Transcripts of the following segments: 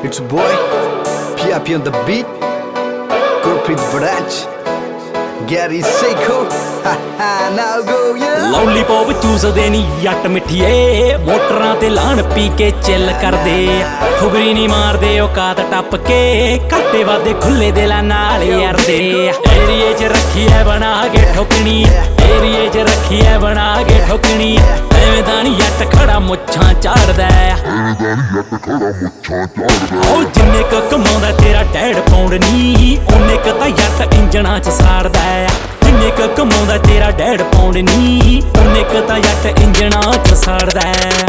It's boy, PIP on the beat, Gurpreet Vraj, Gary Seiko, now go yeah. Lollipop ਚੂਸਦੇ ਨੀ ਜੱਟ ਮਿੱਠੀਏ ਮੋਟਰਾਂ ਤੇ ਲਾਣ ਪੀ ਕੇ ਚਿੱਲ ਕਰਦੇ ਠੁਗਰੀ ਨੀ ਮਾਰਦੇ ਔਕਾਤ ਟੱਪ ਕੇ ਘਾਟੇ ਵਾਦੇ ਖੁੱਲੇ ਦਿਲਾਂ ਨਾਲ ਯਾਰਦੇ ਏਰੀਏ 'ਚ ਰੱਖੀ ਐ ਬਣਾ ਕੇ ਠੋਕਣੀ ਏਰੀਏ 'ਚ ਰੱਖੀ ਐ ਬਣਾ ਕੇ ਠੋਕਣੀ ਐਵੇਂ ਤਾਂ ਨੀ ਜੱਟ ਖੜਾ ਮੁੱਛਾਂ ਚਾੜਦਾ ਉਹ ਜਿੰਨੇ ਕੁ ਕਮਾਉਂਦਾ ਤੇਰਾ ਡੈਡ ਪਾਉਂਡ ਨੀ ਉਹਨੇ ਕੁ ਤਾਂ ਜੱਟ ਇੰਜਣਾਂ 'ਚ ਸਾੜਦਾ ਜਿੰਨੇ ਕੁ ਕਮਾਉਂਦਾ ਤੇਰਾ ਡੈਡ ਪਾਉਂਡ ਨੀ ਉਹਨੇ ਕੁ ਤਾਂ ਜੱਟ ਇੰਜਣਾਂ 'ਚ ਸਾੜਦਾ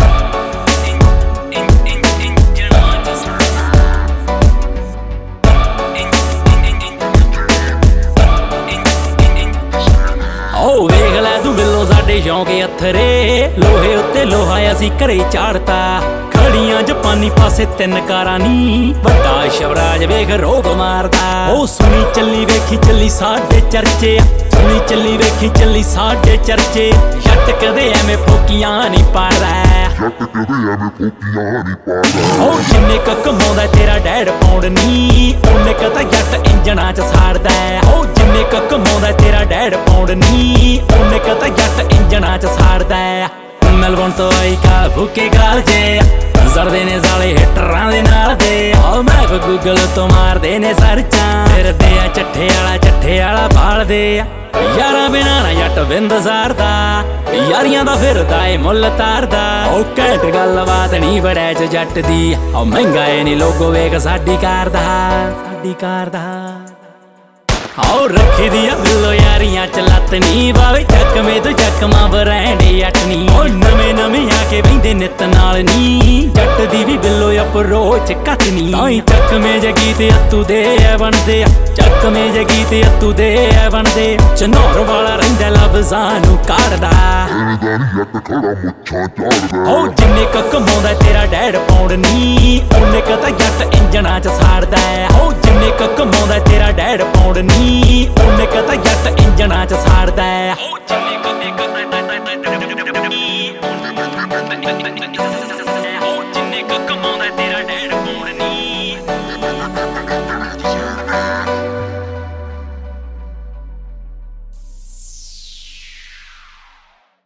ਓ ਵੇਖ ਲੈ ਤੂੰ ਬਿੱਲੋ ਸਾਡੇ ਸ਼ੌਂਕ ਅਥਰੇ ਲੋਹੇ ਉੱਤੇ ਲੋਹਾ ਅਸੀਂ ਘਰੇ ਚਾੜਤਾ ਖੜੀਆਂ ਜਪਾਨੀ ਪਾਸੇ 3 ਕਾਰਾਂ ਨੀ ਵੱਡਾ ਸ਼ਵਰਾਜ ਵੇਖ ਰੋਗ ਮਾਰਦਾ ਉਹ ਸੁਣੀ ਚੱਲੀ ਵੇਖੀ ਚੱਲੀ ਸਾਡੇ ਚਰਚੇ ਸੁਣੀ ਚੱਲੀ ਵੇਖੀ ਚੱਲੀ ਸਾਡੇ ਚਰਚੇ ਜੱਟ ਕਦੇ ਐਵੇਂ ਫੋਕੀਆਂ ਨਹੀਂ ਪਾੜਦਾ ਉਹ ਜਿੰਨੇ ਕੁ ਕਮਾਉਂਦਾ ਤੇਰਾ ਡੈਡ ਪਾਉਂਡ ਨੀ ਉਹਨੇ ਕੁ ਤਾਂ ਜੱਟ ਇੰਜਣਾਂ 'ਚ ਸਾੜਦਾ ਉਹ ਜਿੰਨੇ ਕੁ ਕਮਾਉਂਦਾ ਤੇਰਾ ਡੈਡ ਪਾਉਂਡ ਨੀ ਉਹਨੇ ਕੁ ਤਾਂ ਜੱਟ ਇੰਜਣਾਂ 'ਚ ਸਾੜਦਾ ਮੈਲਬੌਰਨ ਤੋਂ ਆਈ ਕਾ ਭੁੱਕੇ ਗਾਲ ਜੇ ਜ਼ਰਦੇ ਨੇ ਜ਼ਾਲੇ ਹਿੱਟਰਾਂ ਦੇ ਨਾਲ ਦੇ ਓ ਮੈਪ ਗੂਗਲ ਤੋਂ ਮਾਰਦੇ ਨੇ ਸਰਚਾਂ ਫਿਰਦੇ ਆ ਚੱਠੇ ਵਾਲਾ ਭਾਲਦੇ ਆ ਯਾਰਾਂ ਬਿਨਾਂ ਨਾ ਜੱਟ ਬਿੰਦ ਸਾਰਦਾ ਯਾਰੀਆਂ ਦਾ ਫਿਰਦਾ ਏ ਮੁੱਲ ਤਾਰਦਾ ਓ ਘੈਂਟ ਗੱਲਬਾਤ ਨੀ ਬੜੈ 'ਚ ਜੱਟ ਦੀ ਓ ਮਹਿੰਗਾ ਏ ਨੀ ਲੋਗੋ ਵੇਖ ਸਾਡੀ ਕਾਰ ਦਾ ਆਓ ਰੱਖੀ ਦੀ ਆ ਬਿੱਲੋ ਯਾਰੀਆਂ 'ਚ ਲੱਤ ਨੀ ਬਾਵੇ ਚੱਕਵੇਂ ਤੋਂ ਚੱਕਮਾਂ ਬਰੈਂਡ ਅਟਨੀ ਓ ਨਵੇਂ ਆ ਕੇ ਬਹਿੰਦੇ ਨਿੱਤ ਨਾਲ ਨੀ ਜੱਟ ਦੀ ਵੀ ਬਿੱਲੋ ਅਪਰੋਚ ਘਟਨੀ ਤਾਂ ਹੀ ਚੱਕਵੇਂ ਜਗੀ ਤੇ ਅੱਤੂ ਦੇ ਐ ਬਣਦੇ ਆ ਚੱਕਵੇਂ ਜਗੀ ਤੇ ਅੱਤੂ ਦੇ ਐ ਬਣਦੇ ਚਨੌਰ ਵਾਲਾ ਰਹਿੰਦਾ ਲਫ਼ਜ਼ਾਂ ਨੂੰ ਕਾੜਦਾ ਓ ਜਿੰਨੇ ਕੁ ਕਮਾਉਂਦਾ ਤੇਰਾ ਡੈਡ ਪਾਉਂਡ ਨੀ ਉਹਨੇ ਕੁ ਤਾਂ ਜੱਟ ਇੰਜਣਾਂ 'ਚ ਸਾੜਦਾ ਓ ਜਿੰਨੇ ਕੁ ਕਮਾਉਂਦਾ ਤੇਰਾ ਡੈਡ ਪਾਉਂਡ ਨੀ ਉਹਨੇ ਕੁ ਤਾਂ ਜੱਟ ਇੰਜਣਾਂ 'ਚ ਸਾੜਦਾ